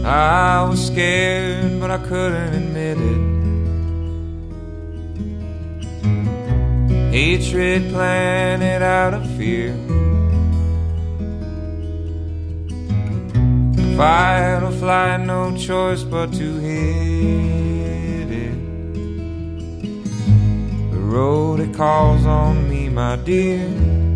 I was scared, but I couldn't admit it. Hatred planted out of fear. Fight or flight, no choice but to hit it. The road it calls on me, my dear.